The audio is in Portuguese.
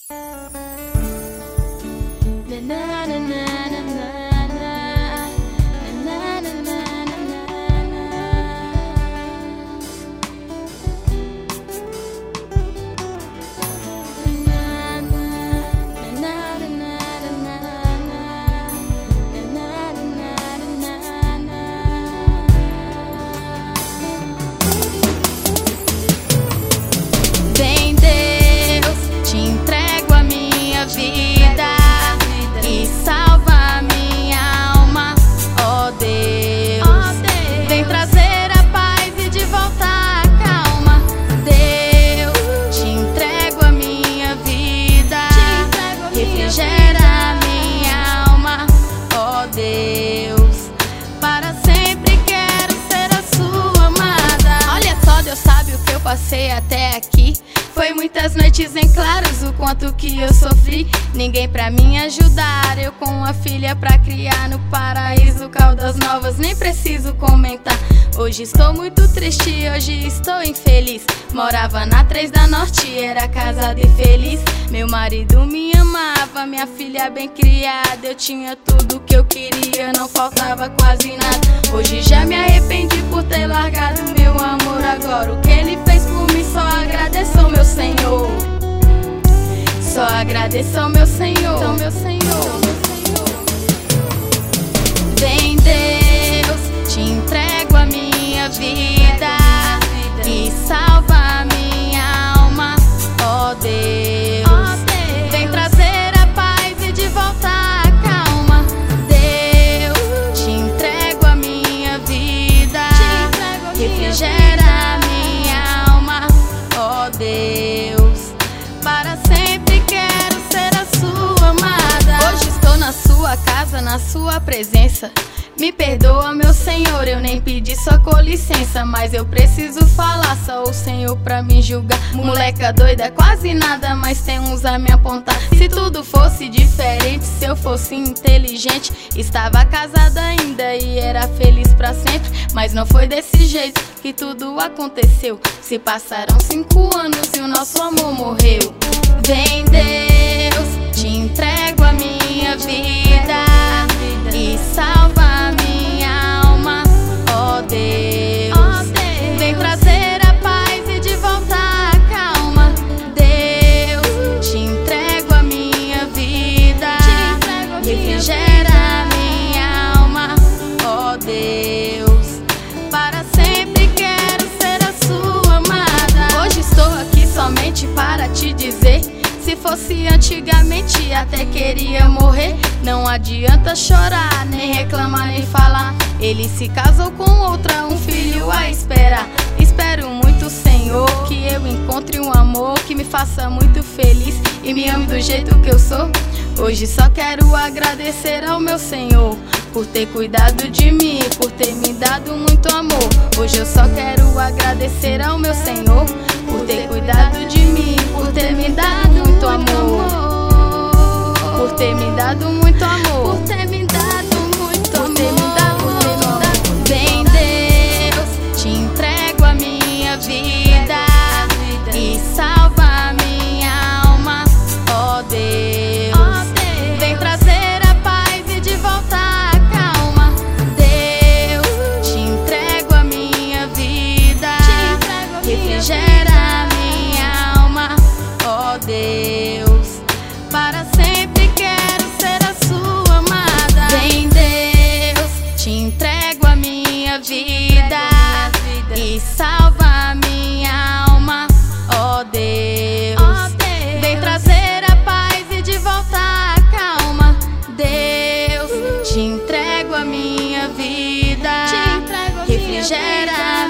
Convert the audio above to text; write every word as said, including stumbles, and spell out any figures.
Vem Deus, te entrego a minha vida e salva a minha alma, ó Deus. Vem trazer a paz e de volta a calma. Deus, te entrego a minha vida, refrigera a minha alma, ó Deus. Para sempre quero ser a sua amada. Olha só, Deus sabe o que eu passei até aqui. Foi muitas noites em claros, o quanto que eu sofri. Ninguém pra me ajudar, eu com uma filha pra criar. No paraíso, Caldas Novas, nem preciso comentar. Hoje estou muito triste, hoje estou infeliz. Morava na três da Norte, era casada e feliz. Meu marido me amava, minha filha bem criada. Eu tinha tudo que eu queria, não faltava quase nada. Hoje já me arrependi por ter largado meu amor. Agora o que ele fez por mim, só agradeço ao meu Senhor. Só agradeço ao meu Senhor, ao meu Senhor. Vem Deus, te entrego a minha vida e salva a minha alma, ó Deus. Vem trazer a paz e de volta a calma. Deus, te entrego a minha vida, refrigera a minha alma, ó Deus. Para sempre quero ser a sua amada. Hoje estou na sua casa, na sua presença. Me perdoa, meu Senhor, eu nem pedi só com licença. Mas eu preciso falar, só o Senhor pra me julgar. Moleca doida, quase nada, mas tem uns a me apontar. Se tudo fosse diferente, se eu fosse inteligente, estava casada ainda e era feliz pra sempre. Mas não foi desse jeito que tudo aconteceu. Se passaram cinco anos e o nosso amor morreu. Vem Deus, te entrego a minha vida e salva a minha alma, ó Deus. Vem trazer a paz e de volta a calma. Deus, te entrego a minha vida, refrigera a minha alma, ó Deus. Para sempre quero ser a sua amada. Hoje estou aqui somente para te dizer, se fosse antigamente até queria morrer. Não adianta chorar, nem reclamar, nem falar. Ele se casou com outra, um filho a esperar. Espero muito, Senhor, que eu encontre um amor que me faça muito feliz e me ame do jeito que eu sou. Hoje só quero agradecer ao meu Senhor por ter cuidado de mim, por ter me dado muito amor. Hoje eu só quero agradecer ao meu Senhor por ter cuidado de mim, por ter me dado muito amor. Por ter me dado muito amor. Por ter me dado muito amor. Por ter me dado, por ter me dado. Vem Deus, te entrego a minha vida e salva a minha alma, ó Deus. Vem trazer a paz e de volta a calma. Deus, te entrego a minha vida, refrigera a minha alma, ó Deus. Para sempre quero ser a sua amada. Vem Deus, te entrego a minha vida e salva a minha alma, ó Deus. Vem trazer a paz e de volta a calma. Deus, te entrego a minha vida, refrigera